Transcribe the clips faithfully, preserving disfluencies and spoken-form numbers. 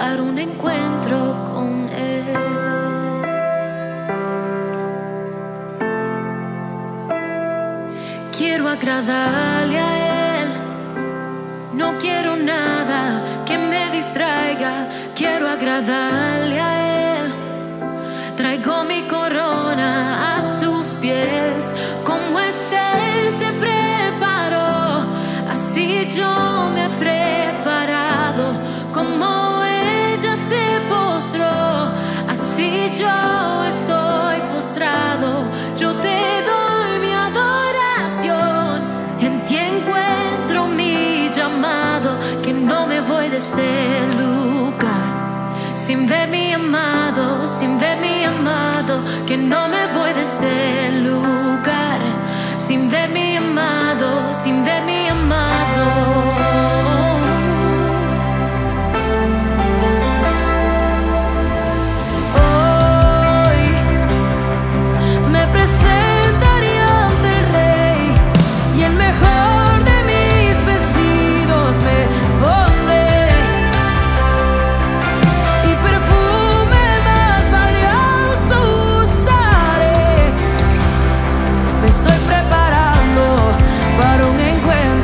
para un encuentro con Él. Quiero agradarle a Él, no quiero nada que me distraiga. Quiero agradarle a Él, traigo mi corona a sus pies. Como Esther se preparó, así yo me he preparado. Como ella se postró, así yo estoy postrado. Yo te doy mi adoración, en ti encuentro mi llamado. Que no me voy de este lugar sin ver mi amado, sin ver mi amado. Que no me voy de este lugar sin ver mi amado, sin ver mi amado. Estoy preparando para un encuentro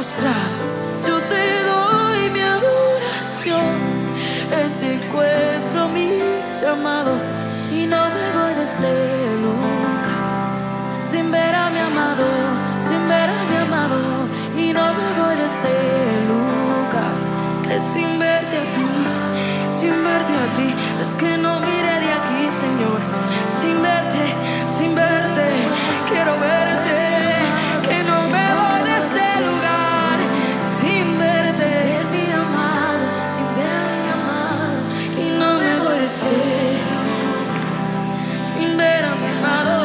postrado, yo te doy mi adoración. En ti encuentro mi llamado y no me voy de este lugar sin ver a mi amado, sin ver a mi amado. Y no me voy de este lugar que sin verte a ti, sin verte a ti, es que no mire de aquí, Señor. Sin verte, sin verte, quiero verte, que no me voy de este lugar sin verte, sin ver mi amado, sin ver mi amado. Y no me voy de este, sin ver a mi amado,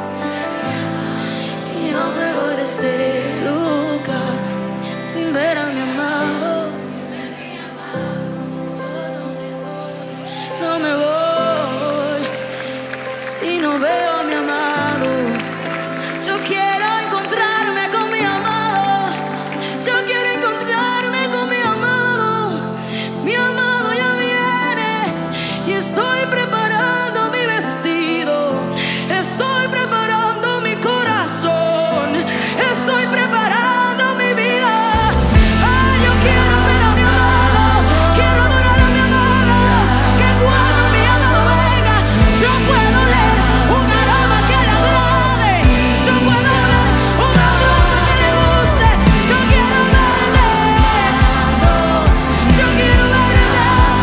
y no me voy de este lugar sin ver a mi amado. No me voy si no veo a mi amado. Yo quiero encontrarme con mi amado. Yo quiero encontrarme con mi amado. Mi amado ya viene y estoy preparando mi vestido. Estoy preparando mi corazón. Estoy preparando mi vida. Ay, yo quiero ver a mi amado. Quiero adorar a mi amado. Que cuando mi amado venga, yo puedo leer un aroma que le agrade. Yo puedo leer un aroma que le guste. Yo quiero verte. Yo quiero verte.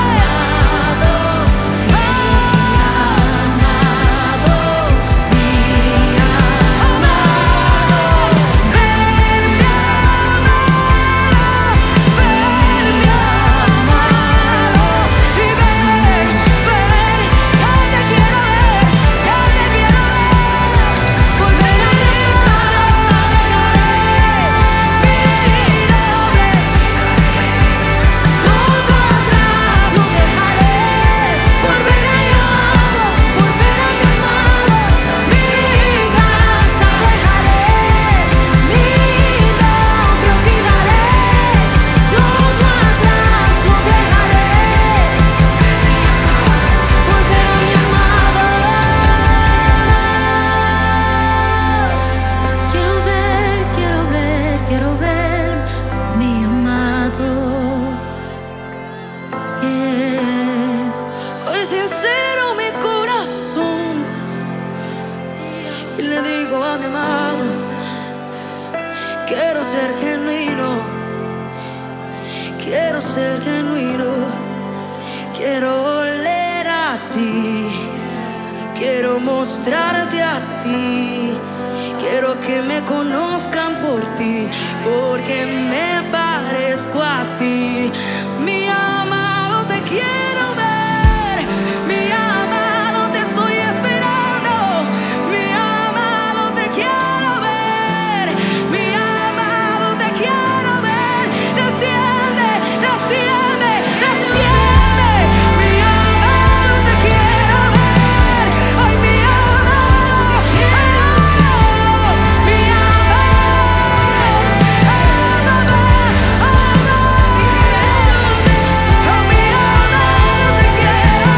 Sincero mi corazón y le digo a mi amado, quiero ser genuino, quiero ser genuino, quiero oler a ti, quiero mostrarte a ti, quiero que me conozcan por ti, porque me parezco a ti. Mi amado, te quiero ver. Mi amado, te estoy esperando. Mi amado, te quiero ver. Mi amado, te quiero ver. Desciende, desciende, desciende. Mi amado, te quiero ver. Ay, mi amado, te quiero. Mi amado, amado, amado. Mi amado, te quiero.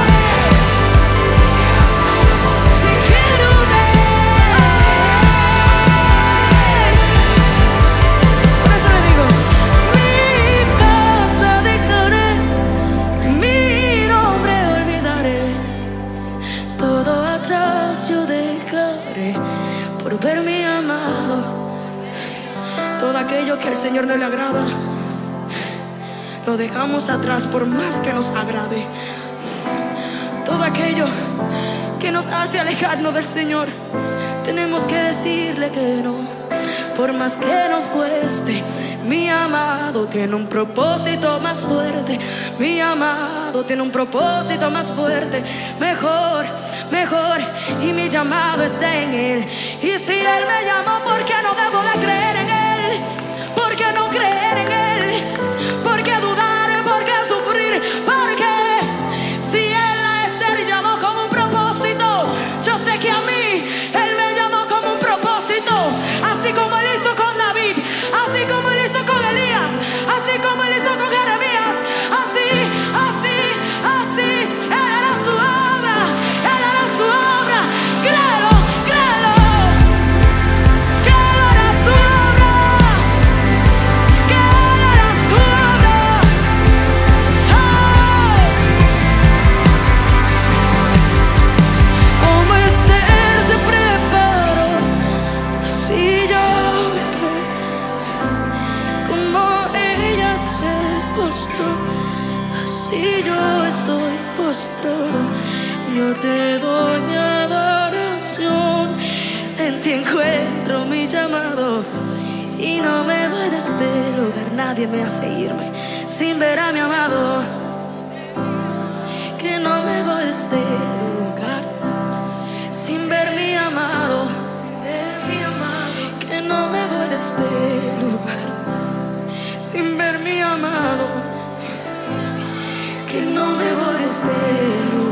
Por ver mi amado, todo aquello que al Señor no le agrada, lo dejamos atrás por más que nos agrade. Todo aquello que nos hace alejarnos del Señor, tenemos que decirle que no, por más que nos cueste. Mi amado tiene un propósito más fuerte. Mi amado tiene un propósito más fuerte. Mejor, mejor, y mi llamado está en Él. Y si Él me llamó, ¿por qué no debo de creer en Él? ¿Por qué no creer en Él? ¿Por qué dudar? ¿Por qué sufrir? ¿Por qué? Si Él a Esther llamó con un propósito, yo sé que a mí Él me llamó con un propósito. Así como Él hizo con David, así como Él hizo con Elías, así como Él hizo con Jeremías, así, así, así. Él hará su obra, Él hará su obra. Créelo, créelo, que Él hará su obra. yo te doy mi adoración. En ti encuentro mi llamado y no me voy de este lugar. Nadie me hace irme sin ver a mi amado. Que no me voy de este lugar sin ver mi amado, sin ver mi amado. Que no me voy de este lugar sin ver mi amado. Que no me voy de este lugar.